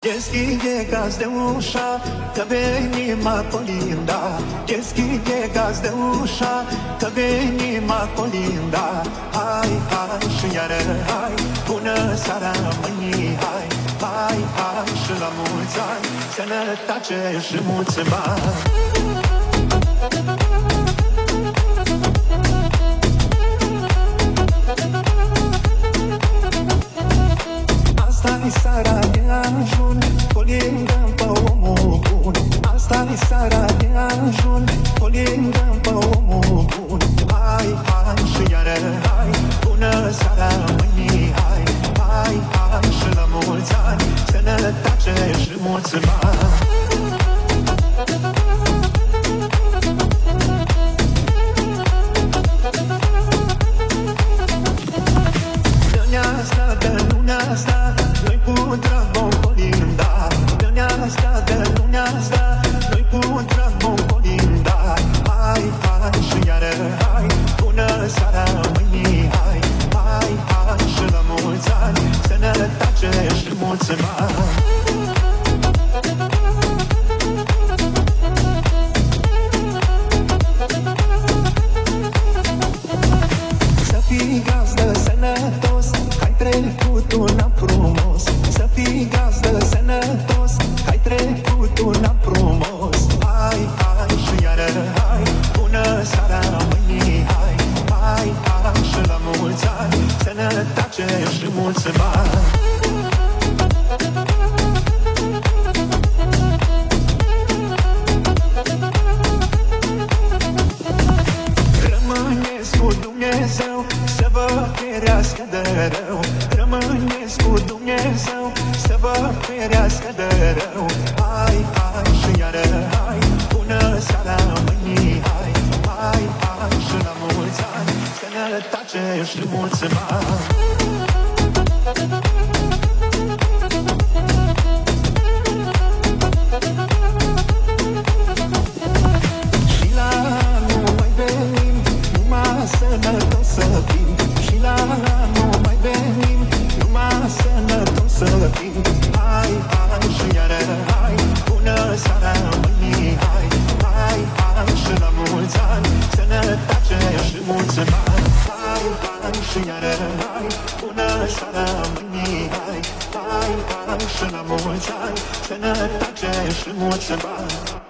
Deschide gaz de ușa, că venim Acolinda. Deschide gaz de ușa, că venim Acolinda. Hai, hai și iară hai, bună seara mâinii hai. Hai, hai și la mulți ani, sănătate și mulți bani. Asta-i seara de ajun, colindăm pe omul bun. Asta-i seara de ajun, colindăm pe omul bun. Hai, hai și iară hai, bună seara mâinii hai. Hai, hai și la mulți ani, sănătate și mulți bani. Noi cu drag vom colinda. Dă-ne asta, dă-ne asta, noi cu drag vom colinda. Hai, hai și iară hai, bună seara mâinii hai. Hai, hai și la mulți ani, sănătate și mulți bani. Să fii gazdă sănătos, hai trecut un an frumos. Să fii gazdă sănătos, hai trecut un an frumos. Hai, hai și iară hai, bună seara mâinii hai. Hai, hai și la mulți ani, sănătate și mulți bani. Rămâneți cu Dumnezeu, să vă ferească de rău. Rămâneți cu Dumnezeu, să vă ferească de rău. Hai, hai și iară hai, bună seara mâinii hai. Hai, hai și la mulți ani, sănătate și mulți bani. Și la anul mai venim, numai sănătos să fim. Și la anul mai venim, numai sănătos să fim. Hai, hai și iară hai, bună seara mâinii hai. Hai, hai și la mulți ani, sănătate și mulți bani. Hai, hai și iară hai, bună seara mâinii hai. Hai, hai și la mulți ani, sănătate și mulți bani.